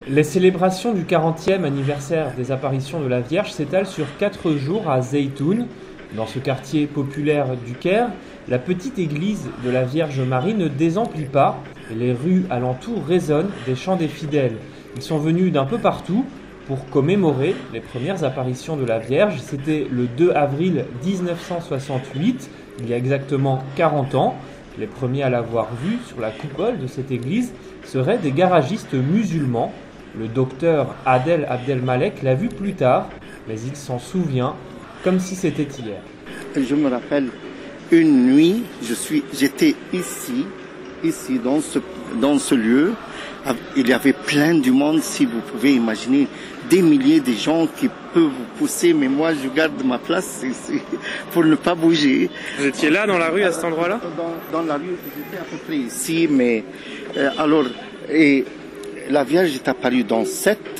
Les célébrations du 40e anniversaire des apparitions de la Vierge s'étalent sur 4 jours à Zeytoun. Dans ce quartier populaire du Caire, la petite église de la Vierge Marie ne désemplit pas et les rues alentour résonnent des chants des fidèles. Ils sont venus d'un peu partout pour commémorer les premières apparitions de la Vierge. C'était le 2 avril 1968, il y a exactement 40 ans. Les premiers à l'avoir vue sur la coupole de cette église seraient des garagistes musulmans. Le docteur Adel Abdelmalek l'a vu plus tard, mais il s'en souvient comme si c'était hier. Je me rappelle une nuit, j'étais ici dans ce lieu. Il y avait plein de monde, si vous pouvez imaginer, des milliers de gens qui peuvent vous pousser, mais moi je garde ma place ici pour ne pas bouger. Vous étiez là dans la rue à cet endroit-là ? Dans la rue, j'étais à peu près ici, mais et la Vierge est apparue dans cette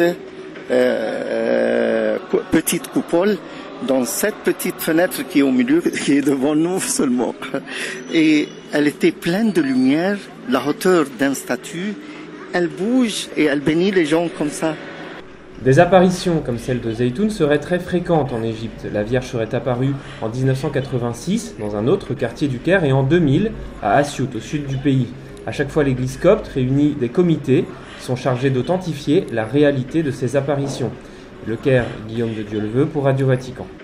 petite coupole, dans cette petite fenêtre qui est au milieu, qui est devant nous seulement. Et elle était pleine de lumière, la hauteur d'un statue. Elle bouge et elle bénit les gens comme ça. Des apparitions comme celle de Zeytoun seraient très fréquentes en Égypte. La Vierge serait apparue en 1986 dans un autre quartier du Caire et en 2000 à Assiout, au sud du pays. À chaque fois, l'église copte réunit des comités qui sont chargés d'authentifier la réalité de ces apparitions. Le Caire, Guillaume de Dieu le veut pour Radio Vatican.